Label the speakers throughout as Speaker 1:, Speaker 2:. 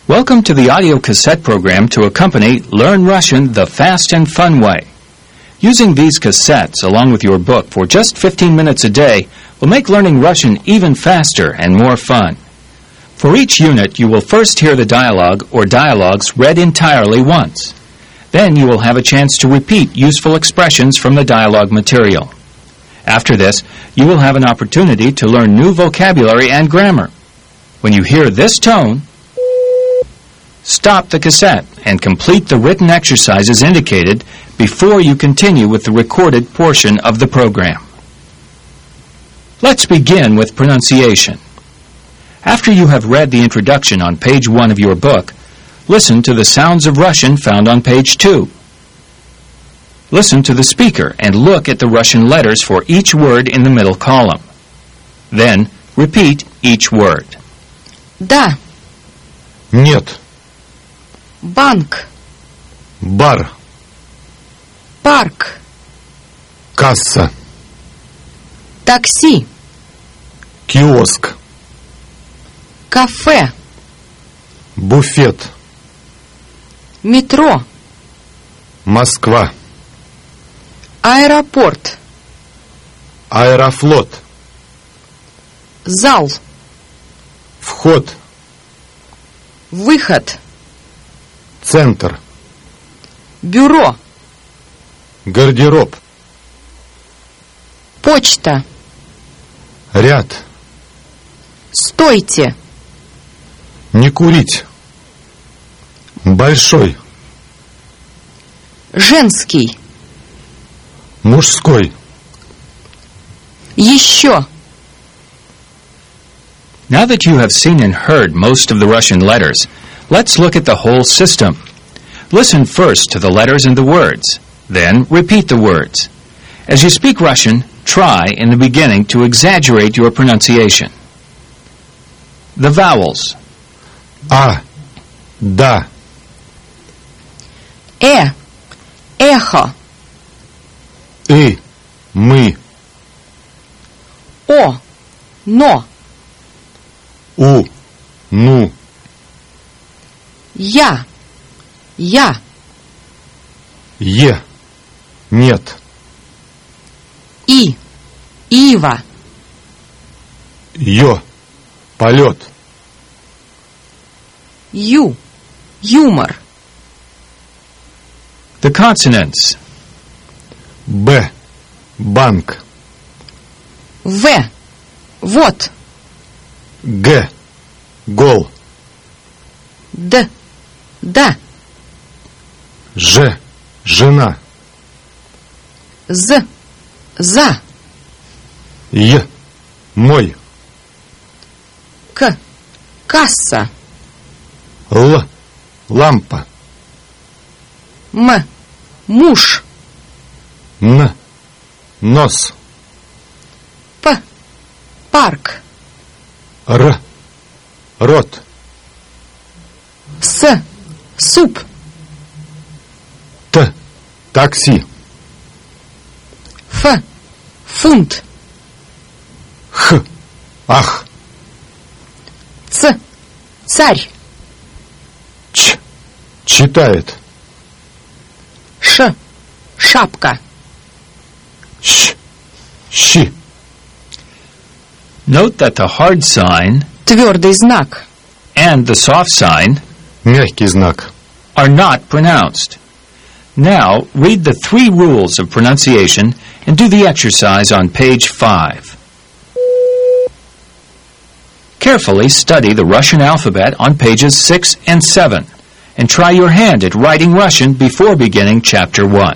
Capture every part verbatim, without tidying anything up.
Speaker 1: Welcome to the audio cassette program to accompany Learn Russian the Fast and Fun Way. Using these cassettes along with your book for just fifteen minutes a day will make learning Russian even faster and more fun. For each unit, you will first hear the dialogue or dialogues read entirely once. Then you will have a chance to repeat useful expressions from the dialogue material. After this, you will have an opportunity to learn new vocabulary and grammar. When you hear this tone, stop the cassette and complete the written exercises indicated before you continue with the recorded portion of the program. Let's begin with pronunciation. After you have read the introduction on page one of your book, listen to the sounds of Russian found on page two. Listen to the speaker and look at the Russian letters for each word in the middle column. Then, repeat each word.
Speaker 2: Да.
Speaker 3: Нет.
Speaker 2: Банк.
Speaker 3: Бар.
Speaker 2: Парк.
Speaker 3: Касса.
Speaker 2: Такси.
Speaker 3: Киоск.
Speaker 2: Кафе.
Speaker 3: Буфет.
Speaker 2: Метро.
Speaker 3: Москва.
Speaker 2: Аэропорт.
Speaker 3: Аэрофлот.
Speaker 2: Зал.
Speaker 3: Вход.
Speaker 2: Выход.
Speaker 3: Центр.
Speaker 2: Бюро.
Speaker 3: Гардероб.
Speaker 2: Почта.
Speaker 3: Ряд.
Speaker 2: Стойте.
Speaker 3: Не курить. Большой.
Speaker 2: Женский.
Speaker 3: Мужской.
Speaker 2: Еще.
Speaker 1: Now that you have seen and heard most of the Russian letters, let's look at the whole system. Listen first to the letters and the words. Then repeat the words. As you speak Russian, try in the beginning to exaggerate your pronunciation. The vowels.
Speaker 3: А. Да.
Speaker 2: Э. Эхо.
Speaker 3: И. Мы.
Speaker 2: О. Но.
Speaker 3: У. Ну.
Speaker 2: Я. Я.
Speaker 3: Е. Нет.
Speaker 2: И. Ива.
Speaker 3: Ё. Полет.
Speaker 2: Ю. Юмор.
Speaker 1: The consonants.
Speaker 3: Б. Банк.
Speaker 2: В. Вот.
Speaker 3: Г. Гол.
Speaker 2: Д. Да.
Speaker 3: Ж. Жена.
Speaker 2: З. За.
Speaker 3: Й. Мой.
Speaker 2: К. Касса.
Speaker 3: Л. Лампа.
Speaker 2: М. Муж.
Speaker 3: Н. Нос.
Speaker 2: П. Парк.
Speaker 3: Р. Рот.
Speaker 2: С. Суп.
Speaker 3: Т. Такси.
Speaker 2: Ф. Фунт.
Speaker 3: Х. Ах.
Speaker 2: Ц. Царь.
Speaker 3: Ч. Читает.
Speaker 2: Ш. Шапка.
Speaker 3: Щ. Щи.
Speaker 1: Note that the hard sign
Speaker 2: Твердый знак.
Speaker 1: and the soft sign
Speaker 3: Мягкий знак.
Speaker 1: are not pronounced. Now, read the three rules of pronunciation and do the exercise on page five. Carefully study the Russian alphabet on pages six and seven and try your hand at writing Russian before beginning chapter one.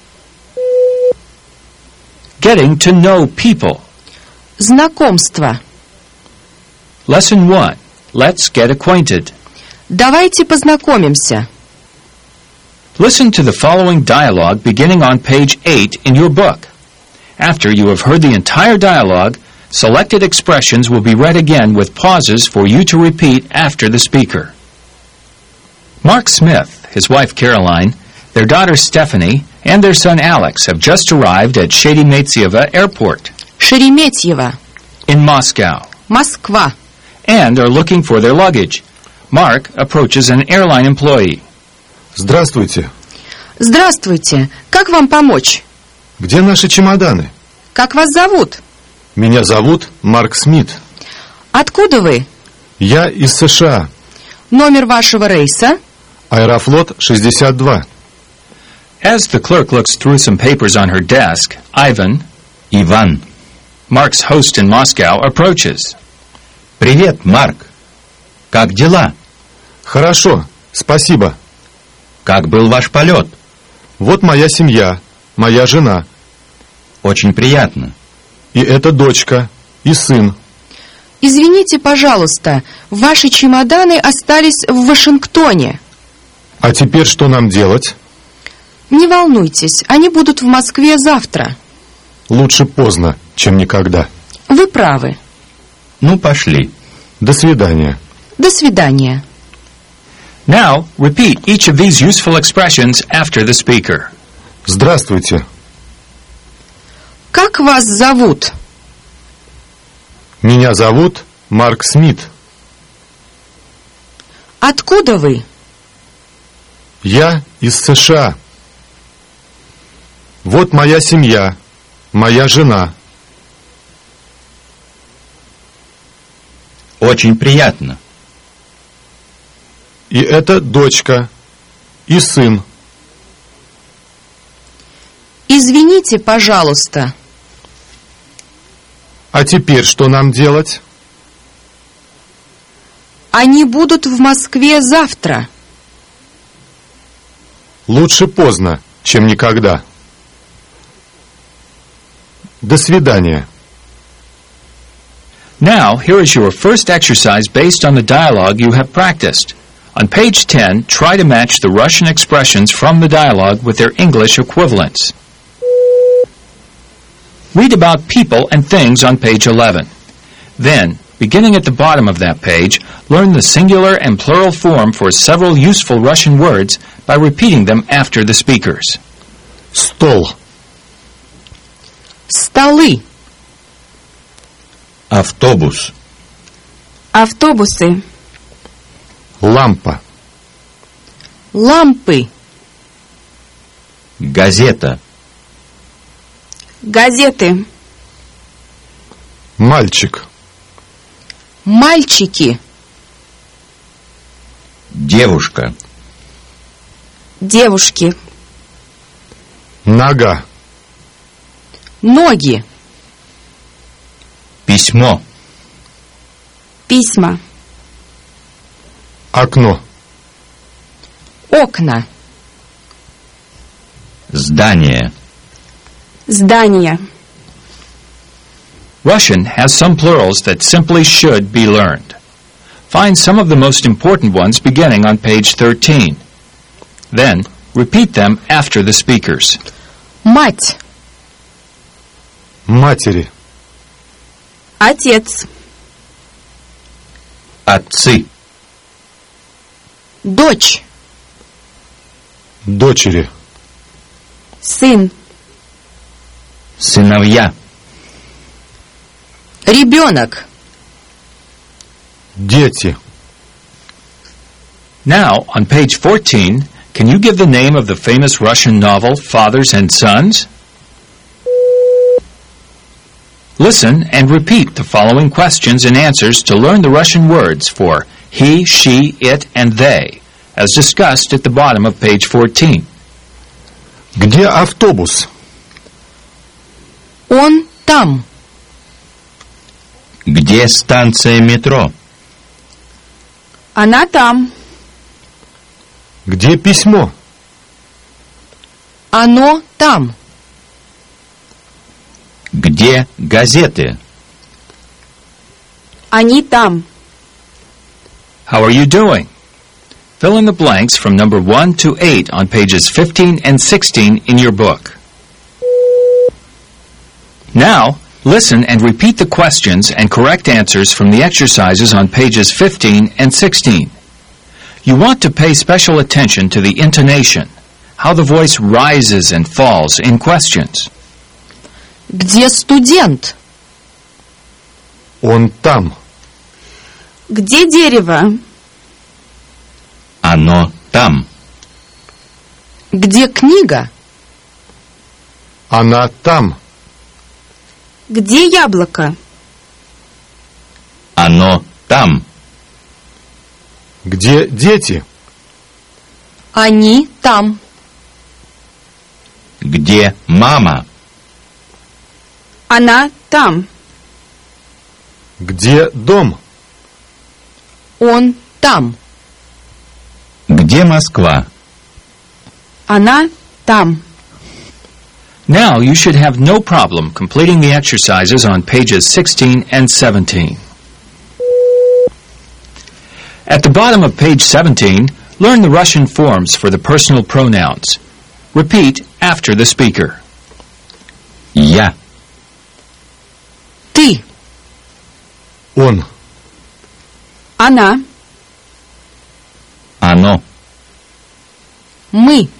Speaker 1: Getting to know people.
Speaker 2: Знакомство.
Speaker 1: Lesson one. Let's get acquainted.
Speaker 2: Давайте познакомимся.
Speaker 1: Listen to the following dialogue beginning on page eight in your book. After you have heard the entire dialogue, selected expressions will be read again with pauses for you to repeat after the speaker. Mark Smith, his wife Caroline, their daughter Stephanie, and their son Alex have just arrived at Sheremetyevo Airport
Speaker 2: Шереметьево.
Speaker 1: in Moscow
Speaker 2: Москва.
Speaker 1: and are looking for their luggage. Mark approaches an airline employee.
Speaker 3: Здравствуйте.
Speaker 2: Здравствуйте. Как вам помочь?
Speaker 3: Где наши чемоданы?
Speaker 2: Как вас зовут?
Speaker 3: Меня зовут Марк Смит.
Speaker 2: Откуда вы?
Speaker 3: Я из США.
Speaker 2: Номер вашего рейса?
Speaker 3: Аэрофлот шестьдесят два.
Speaker 1: As the clerk looks through some papers on her desk, Ivan,
Speaker 4: Иван.
Speaker 1: Mark's host in Moscow, approaches.
Speaker 4: Привет, Марк. Как дела?
Speaker 3: Хорошо, спасибо.
Speaker 4: Как был ваш полет?
Speaker 3: Вот моя семья, моя жена.
Speaker 4: Очень приятно.
Speaker 3: И это дочка, и сын.
Speaker 2: Извините, пожалуйста, ваши чемоданы остались в Вашингтоне.
Speaker 3: А теперь что нам делать?
Speaker 2: Не волнуйтесь, они будут в Москве завтра.
Speaker 3: Лучше поздно, чем никогда.
Speaker 2: Вы правы.
Speaker 4: Ну, пошли.
Speaker 3: До свидания.
Speaker 2: До свидания.
Speaker 1: Now, repeat each of these useful expressions after the speaker.
Speaker 3: Здравствуйте.
Speaker 2: Как вас зовут?
Speaker 3: Меня зовут Марк Смит.
Speaker 2: Откуда вы?
Speaker 3: Я из США. Вот моя семья, моя жена.
Speaker 4: Очень приятно.
Speaker 3: И это дочка, и сын.
Speaker 2: Извините, пожалуйста.
Speaker 3: А теперь что нам делать?
Speaker 2: Они будут в Москве завтра.
Speaker 3: Лучше поздно, чем никогда. До свидания.
Speaker 1: Now, here is your first exercise based on the dialogue you have practiced. On page ten, try to match the Russian expressions from the dialogue with their English equivalents. Read about people and things on page eleven. Then, beginning at the bottom of that page, learn the singular and plural form for several useful Russian words by repeating them after the speakers.
Speaker 3: Стол.
Speaker 2: Столы.
Speaker 4: Автобус.
Speaker 2: Автобусы.
Speaker 3: Лампа.
Speaker 2: Лампы.
Speaker 4: Газета.
Speaker 2: Газеты.
Speaker 3: Мальчик.
Speaker 2: Мальчики.
Speaker 4: Девушка.
Speaker 2: Девушки.
Speaker 3: Нога.
Speaker 2: Ноги.
Speaker 4: Письмо.
Speaker 2: Письма.
Speaker 3: Окно.
Speaker 2: Окна.
Speaker 4: Здание.
Speaker 2: Здания.
Speaker 1: Russian has some plurals that simply should be learned. Find some of the most important ones beginning on page thirteen. Then, repeat them after the speakers.
Speaker 2: Мать.
Speaker 3: Матери.
Speaker 2: Отец.
Speaker 4: Отцы.
Speaker 2: Дочь.
Speaker 3: Дочери.
Speaker 2: Сын.
Speaker 4: Сыновья.
Speaker 2: Ребенок.
Speaker 3: Дети.
Speaker 1: Now, on page fourteen, can you give the name of the famous Russian novel Fathers and Sons? Listen and repeat the following questions and answers to learn the Russian words for he, she, it, and they, as discussed at the bottom of page fourteen.
Speaker 3: Где автобус?
Speaker 2: Он там.
Speaker 4: Где станция метро?
Speaker 2: Она там.
Speaker 3: Где письмо?
Speaker 2: Оно там.
Speaker 4: Где газеты?
Speaker 2: Они там.
Speaker 1: How are you doing? Fill in the blanks from number one to eight on pages fifteen and sixteen in your book. Now, listen and repeat the questions and correct answers from the exercises on pages fifteen and sixteen. You want to pay special attention to the intonation, how the voice rises and falls in questions.
Speaker 2: Где студент?
Speaker 3: Он там.
Speaker 2: Где дерево?
Speaker 4: Оно там.
Speaker 2: Где книга?
Speaker 3: Она там.
Speaker 5: Где яблоко?
Speaker 4: Оно там.
Speaker 3: Где дети?
Speaker 2: Они там.
Speaker 4: Где мама?
Speaker 5: Она там.
Speaker 3: Где дом?
Speaker 2: Он там.
Speaker 4: Где Москва?
Speaker 5: Она там.
Speaker 1: Now you should have no problem completing the exercises on pages sixteen and seventeen. At the bottom of page seventeen, learn the Russian forms for the personal pronouns. Repeat after the speaker.
Speaker 4: Я.
Speaker 2: Ты.
Speaker 3: Он.
Speaker 5: Она.
Speaker 4: Оно.
Speaker 2: Мы.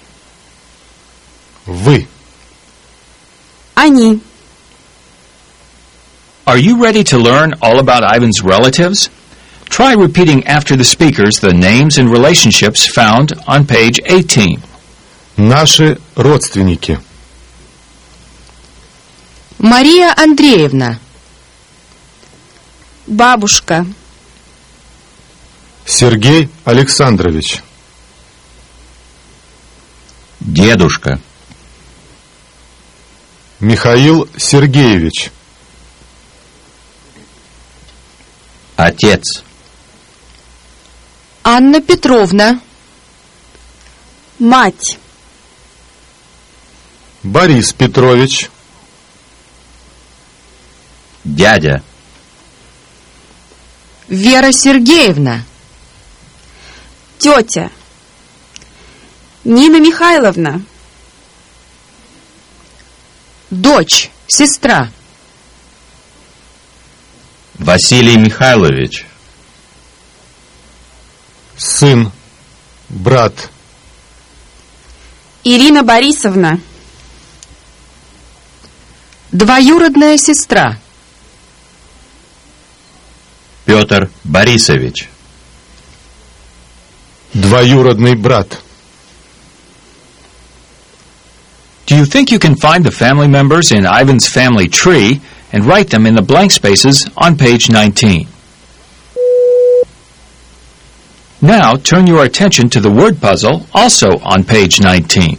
Speaker 3: Вы.
Speaker 5: Они.
Speaker 1: Are you ready to learn all about Ivan's relatives? Try repeating after the speakers the names and relationships found on page eighteen.
Speaker 3: Наши родственники.
Speaker 2: Мария Андреевна.
Speaker 5: Бабушка.
Speaker 3: Сергей Александрович.
Speaker 4: Дедушка.
Speaker 3: Михаил Сергеевич.
Speaker 4: Отец.
Speaker 2: Анна Петровна.
Speaker 5: Мать.
Speaker 3: Борис Петрович.
Speaker 4: Дядя.
Speaker 2: Вера Сергеевна.
Speaker 5: Тетя. Нина Михайловна.
Speaker 2: Дочь. Сестра.
Speaker 4: Василий Михайлович.
Speaker 3: Сын. Брат.
Speaker 5: Ирина Борисовна.
Speaker 2: Двоюродная сестра.
Speaker 4: Петр Борисович.
Speaker 3: Двоюродный брат.
Speaker 1: Do you think you can find the family members in Ivan's family tree and write them in the blank spaces on page nineteen? Now turn your attention to the word puzzle also on page nineteen.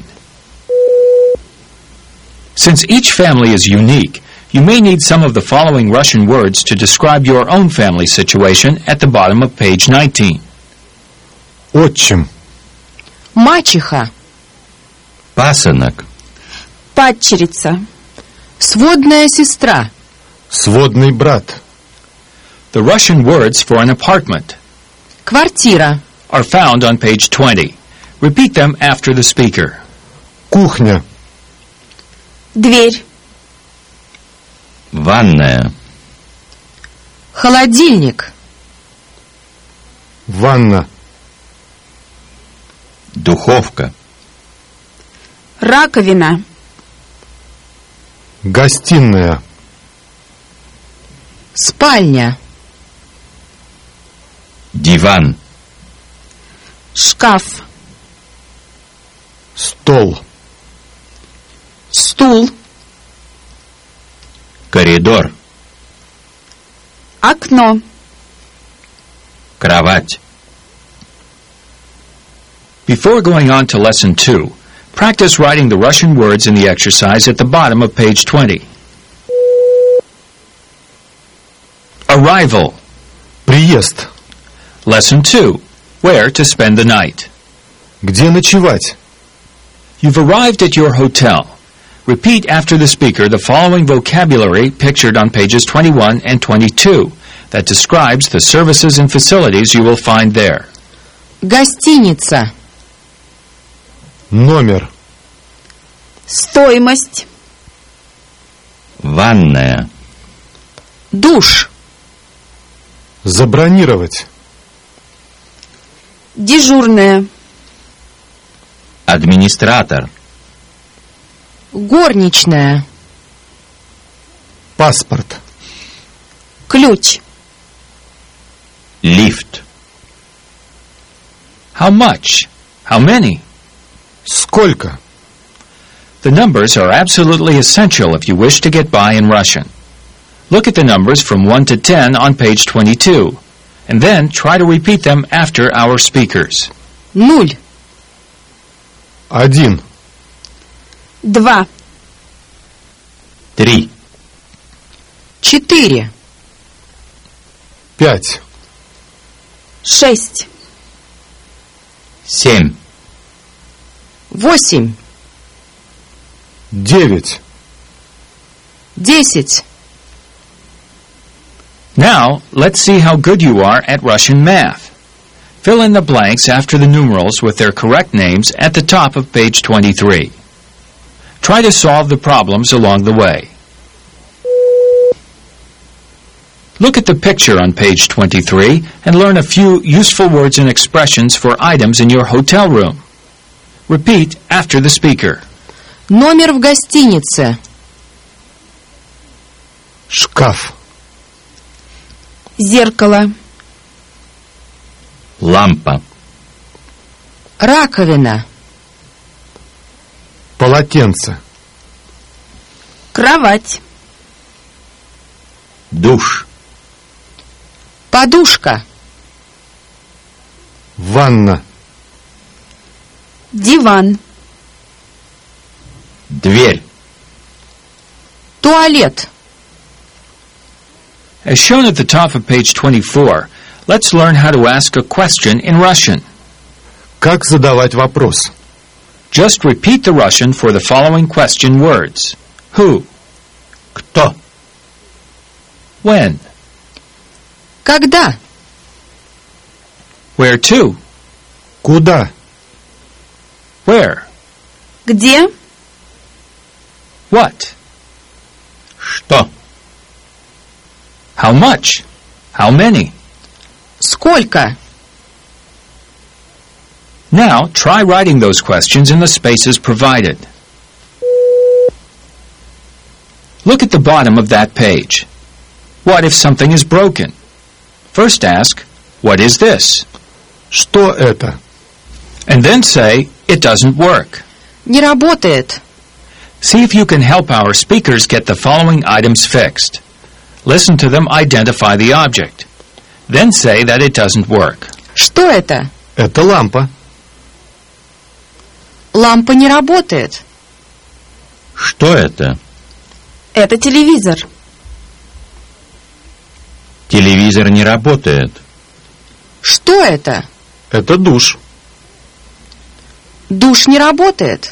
Speaker 1: Since each family is unique, you may need some of the following Russian words to describe your own family situation at the bottom of page nineteen.
Speaker 3: Отчим.
Speaker 2: Мачеха.
Speaker 4: Пасынок.
Speaker 5: Падчерица.
Speaker 2: Сводная сестра.
Speaker 3: Сводный брат.
Speaker 1: The Russian words for an apartment
Speaker 2: Квартира.
Speaker 1: are found on page twenty. Repeat them after the speaker.
Speaker 3: Кухня.
Speaker 5: Дверь.
Speaker 4: Ванная.
Speaker 2: Холодильник.
Speaker 3: Ванна.
Speaker 4: Духовка.
Speaker 5: Раковина.
Speaker 3: Гостиная.
Speaker 2: Спальня.
Speaker 4: Диван.
Speaker 5: Шкаф.
Speaker 3: Стол.
Speaker 2: Стул.
Speaker 4: Коридор.
Speaker 5: Окно.
Speaker 4: Кровать.
Speaker 1: Before going on to lesson two, practice writing the Russian words in the exercise at the bottom of page twenty. Arrival.
Speaker 3: Приезд.
Speaker 1: Lesson two. Where to spend the night.
Speaker 3: Где ночевать?
Speaker 1: You've arrived at your hotel. Repeat after the speaker the following vocabulary pictured on pages twenty-one and twenty-two that describes the services and facilities you will find there.
Speaker 2: Гостиница.
Speaker 3: Номер.
Speaker 5: Стоимость.
Speaker 4: Ванная.
Speaker 2: Душ.
Speaker 3: Забронировать.
Speaker 5: Дежурная.
Speaker 4: Администратор.
Speaker 2: Горничная.
Speaker 3: Паспорт.
Speaker 5: Ключ.
Speaker 4: Лифт.
Speaker 1: How much? How many?
Speaker 3: Сколько?
Speaker 1: The numbers are absolutely essential if you wish to get by in Russian. Look at the numbers from one to ten on page twenty-two, and then try to repeat them after our speakers.
Speaker 2: Нуль.
Speaker 3: Один.
Speaker 5: Два.
Speaker 4: Три.
Speaker 2: Четыре.
Speaker 3: Пять.
Speaker 5: Шесть.
Speaker 4: Семь.
Speaker 2: Восемь.
Speaker 3: Девять.
Speaker 2: Десять.
Speaker 1: Now, let's see how good you are at Russian math. Fill in the blanks after the numerals with their correct names at the top of page twenty-three. Try to solve the problems along the way. Look at the picture on page twenty-three and learn a few useful words and expressions for items in your hotel room. Repeat after the speaker.
Speaker 2: Номер в гостинице.
Speaker 3: Шкаф.
Speaker 5: Зеркало.
Speaker 4: Лампа.
Speaker 2: Раковина.
Speaker 3: Полотенце.
Speaker 5: Кровать.
Speaker 4: Душ.
Speaker 2: Подушка.
Speaker 3: Ванна.
Speaker 5: Диван.
Speaker 4: Дверь.
Speaker 2: Туалет.
Speaker 1: As shown at the top of page twenty-four, let's learn how to ask a question in Russian.
Speaker 3: Как задавать вопрос?
Speaker 1: Just repeat the Russian for the following question words. Who?
Speaker 4: Кто?
Speaker 1: When?
Speaker 2: Когда?
Speaker 1: Where to?
Speaker 3: Куда?
Speaker 1: Where?
Speaker 5: Где?
Speaker 1: What?
Speaker 4: Что?
Speaker 1: How much? How many?
Speaker 2: Сколько?
Speaker 1: Now, try writing those questions in the spaces provided. Look at the bottom of that page. What if something is broken? First ask, what is this?
Speaker 3: Что это?
Speaker 1: And then say, it doesn't work.
Speaker 2: Не работает.
Speaker 1: See if you can help our speakers get the following items fixed. Listen to them identify the object. Then say that it doesn't work.
Speaker 2: Что это?
Speaker 3: Это лампа.
Speaker 2: Лампа не работает.
Speaker 4: Что это?
Speaker 5: Это телевизор.
Speaker 4: Телевизор не работает.
Speaker 2: Что это?
Speaker 3: Это душ.
Speaker 2: Душ не работает.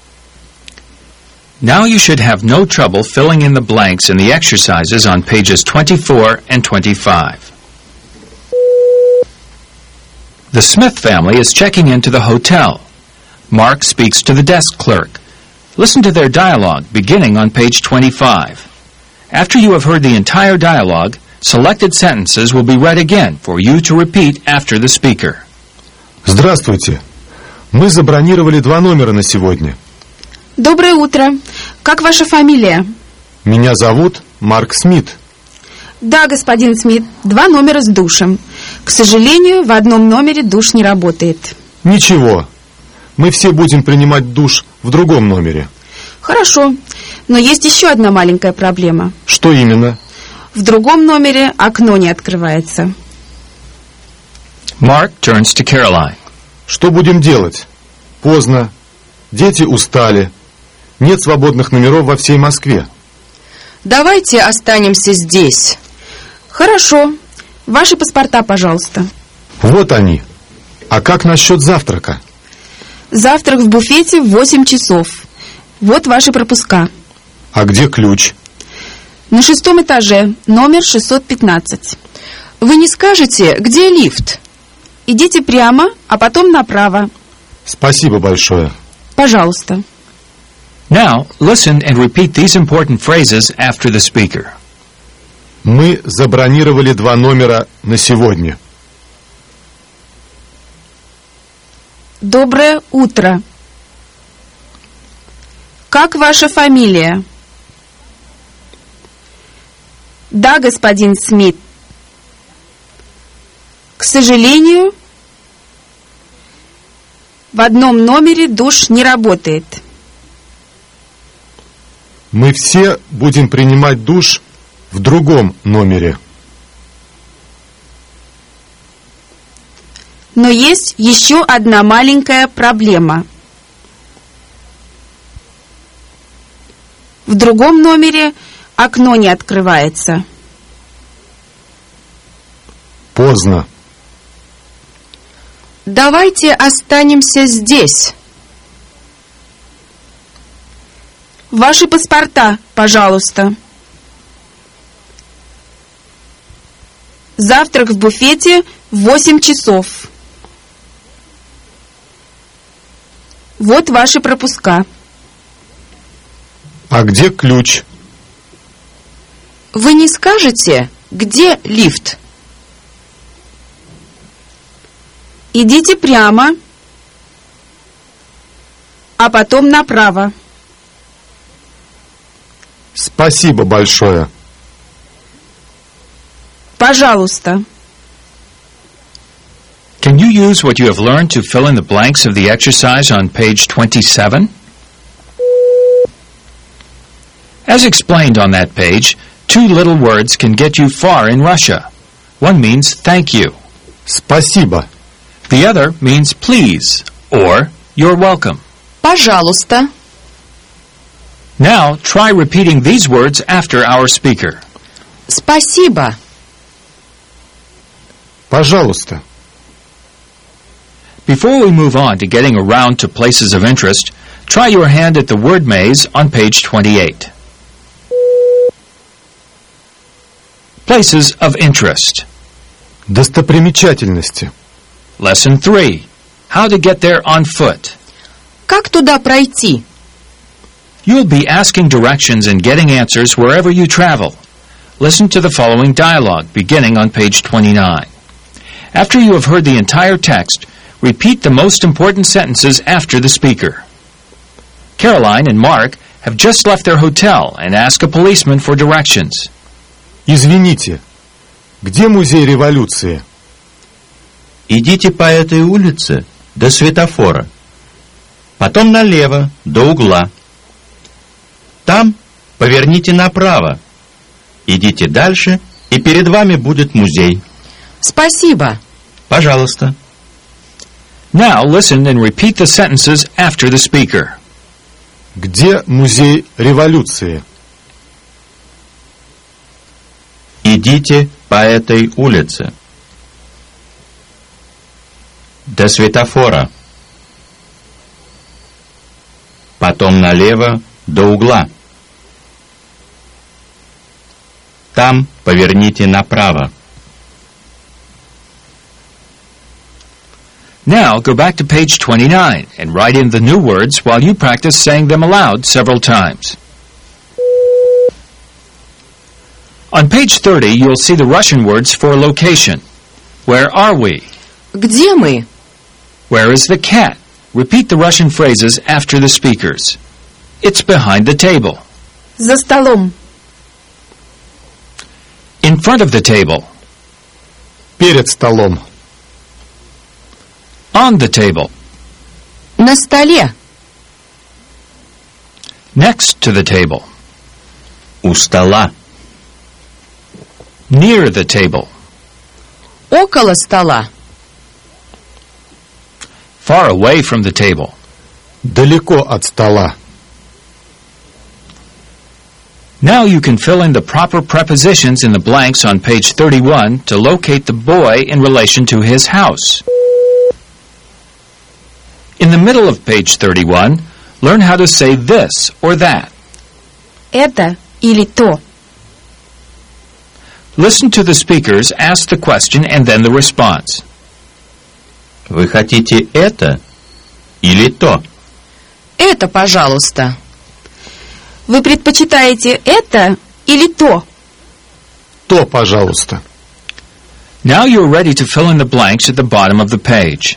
Speaker 1: Now you should have no trouble filling in the blanks in the exercises on pages twenty-four and twenty-five. The Smith family is checking into the hotel. Mark speaks to the desk clerk. Listen to their dialogue beginning on page twenty-five. After you have heard the entire dialogue, selected sentences will be read again for you to repeat after the speaker.
Speaker 3: Здравствуйте. Мы забронировали два номера на сегодня.
Speaker 5: Доброе утро. Как ваша фамилия?
Speaker 3: Меня зовут Марк Смит.
Speaker 5: Да, господин Смит, два номера с душем. К сожалению, в одном номере душ не работает.
Speaker 3: Ничего. Мы все будем принимать душ в другом номере.
Speaker 5: Хорошо, но есть еще одна маленькая проблема.
Speaker 3: Что именно?
Speaker 5: В другом номере окно не открывается.
Speaker 1: Mark turns to Caroline.
Speaker 3: Что будем делать? Поздно. Дети устали. Нет свободных номеров во всей Москве.
Speaker 2: Давайте останемся здесь.
Speaker 5: Хорошо. Ваши паспорта, пожалуйста.
Speaker 3: Вот они. А как насчет завтрака?
Speaker 5: Завтрак в буфете в восемь часов. Вот ваши пропуска.
Speaker 3: А где ключ?
Speaker 5: На шестом этаже, номер шестьсот пятнадцать.
Speaker 2: Вы не скажете, где лифт?
Speaker 5: Идите прямо, а потом направо.
Speaker 3: Спасибо большое.
Speaker 5: Пожалуйста.
Speaker 1: Now, listen and repeat these important phrases after the speaker.
Speaker 3: Мы забронировали два номера на сегодня.
Speaker 5: Доброе утро. Как ваша фамилия? Да, господин Смит. К сожалению, В одном номере душ не работает.
Speaker 3: Мы все будем принимать душ в другом номере.
Speaker 5: Но есть еще одна маленькая проблема. В другом номере окно не открывается.
Speaker 3: Поздно.
Speaker 2: Давайте останемся здесь.
Speaker 5: Ваши паспорта, пожалуйста. Завтрак в буфете в восемь часов. Вот ваши пропуска.
Speaker 3: А где ключ?
Speaker 2: Вы не скажете, где лифт?
Speaker 5: Идите прямо, а потом направо.
Speaker 3: Спасибо большое.
Speaker 5: Пожалуйста.
Speaker 1: Can you use what you have learned to fill in the blanks of the exercise on page twenty-seven? As explained on that page, two little words can get you far in Russia. One means thank you.
Speaker 3: Спасибо.
Speaker 1: The other means please or you're welcome.
Speaker 2: Пожалуйста.
Speaker 1: Now try repeating these words after our speaker.
Speaker 2: Спасибо.
Speaker 3: Пожалуйста.
Speaker 1: Before we move on to getting around to places of interest, try your hand at the word maze on page twenty-eight. Places of interest.
Speaker 3: Достопримечательности.
Speaker 1: Lesson three. How to get there on foot.
Speaker 2: Как туда пройти?
Speaker 1: You'll be asking directions and getting answers wherever you travel. Listen to the following dialogue beginning on page twenty-nine. After you have heard the entire text, repeat the most important sentences after the speaker. Caroline and Mark have just left their hotel and ask a policeman for directions.
Speaker 3: Извините, где музей революции?
Speaker 4: Идите по этой улице до светофора. Потом налево, до угла. Там поверните направо. Идите дальше, и перед вами будет музей.
Speaker 2: Спасибо.
Speaker 4: Пожалуйста.
Speaker 1: Now listen and repeat the sentences after the speaker.
Speaker 3: Где музей революции?
Speaker 4: Идите по этой улице. До светофора. Потом налево, до угла. Там поверните направо.
Speaker 1: Now go back to page twenty-nine and write in the new words while you practice saying them aloud several times. On page thirty, you'll see the Russian words for location. Where are we?
Speaker 2: Где мы?
Speaker 1: Where is the cat? Repeat the Russian phrases after the speakers. It's behind the table.
Speaker 5: За столом.
Speaker 1: In front of the table.
Speaker 3: Перед столом.
Speaker 1: On the table.
Speaker 2: На столе.
Speaker 1: Next to the table.
Speaker 4: У стола.
Speaker 1: Near the table.
Speaker 2: Около стола.
Speaker 1: Far away from the table.
Speaker 3: Далеко от стола.
Speaker 1: Now you can fill in the proper prepositions in the blanks on page thirty-one to locate the boy in relation to his house. In the middle of page thirty-one, learn how to say this or that.
Speaker 5: Это или то.
Speaker 1: Listen to the speakers, ask the question, and then the response.
Speaker 4: Вы хотите это или то?
Speaker 2: Это, пожалуйста.
Speaker 5: Вы предпочитаете это или то?
Speaker 3: То, пожалуйста.
Speaker 1: Now you're ready to fill in the blanks at the bottom of the page.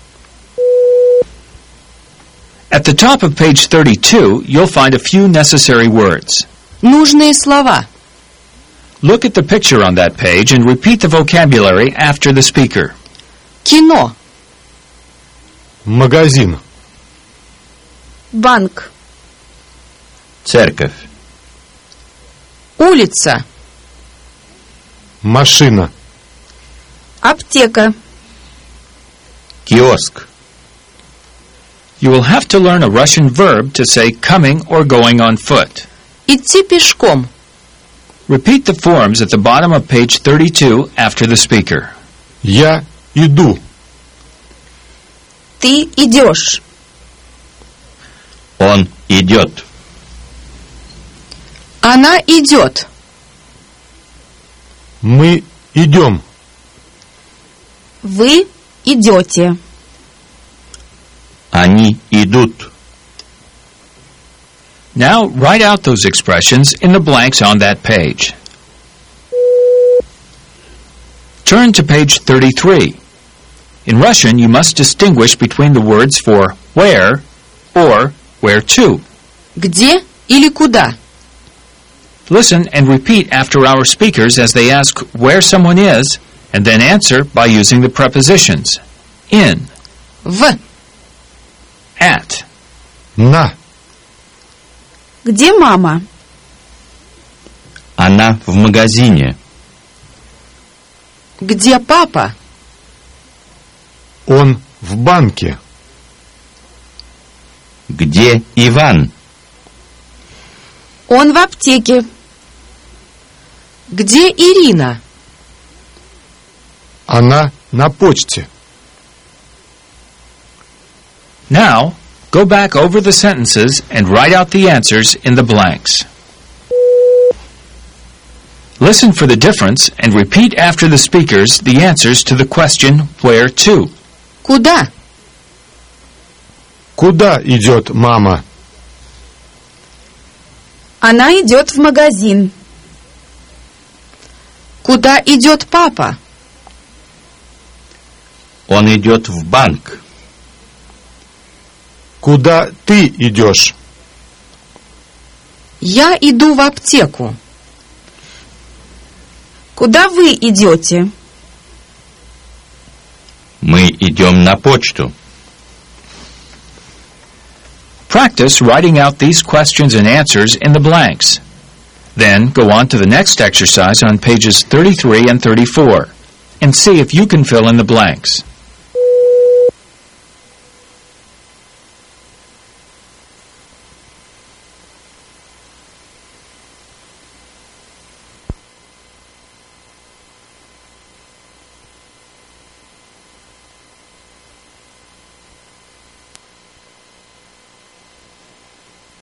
Speaker 1: At the top of page thirty-two, you'll find a few necessary words.
Speaker 2: Нужные слова.
Speaker 1: Look at the picture on that page and repeat the vocabulary after the speaker.
Speaker 2: Кино.
Speaker 3: Магазин.
Speaker 5: Банк.
Speaker 4: Церковь.
Speaker 2: Улица.
Speaker 3: Машина.
Speaker 5: Аптека.
Speaker 4: Киоск.
Speaker 1: You will have to learn a Russian verb to say coming or going on foot.
Speaker 2: Идти пешком.
Speaker 1: Repeat the forms at the bottom of page thirty-two after the speaker.
Speaker 3: Я иду.
Speaker 5: Ты идешь.
Speaker 4: Он идет.
Speaker 2: Она идет.
Speaker 3: Мы идем.
Speaker 5: Вы идете.
Speaker 4: Они идут.
Speaker 1: Now write out those expressions in the blanks on that page. Turn to page thirty-three. In Russian, you must distinguish between the words for where or where to.
Speaker 2: Где или куда?
Speaker 1: Listen and repeat after our speakers as they ask where someone is, and then answer by using the prepositions in,
Speaker 2: В.
Speaker 1: at.
Speaker 3: На.
Speaker 5: Где мама?
Speaker 4: Она в магазине.
Speaker 2: Где папа?
Speaker 3: Он в банке.
Speaker 4: Где Иван?
Speaker 5: Он в аптеке.
Speaker 2: Где Ирина?
Speaker 3: Она на почте.
Speaker 1: Now, go back over the sentences and write out the answers in the blanks. Listen for the difference and repeat after the speakers the answers to the question where to.
Speaker 2: Куда?
Speaker 3: Куда идет мама?
Speaker 5: Она идет в магазин.
Speaker 2: Куда идет папа?
Speaker 4: Он идет в банк.
Speaker 3: Куда ты идешь?
Speaker 2: Я иду в аптеку.
Speaker 5: Куда вы идете?
Speaker 4: Мы идем на почту.
Speaker 1: Practice writing out these questions and answers in the blanks. Then go on to the next exercise on pages thirty-three and thirty-four and see if you can fill in the blanks.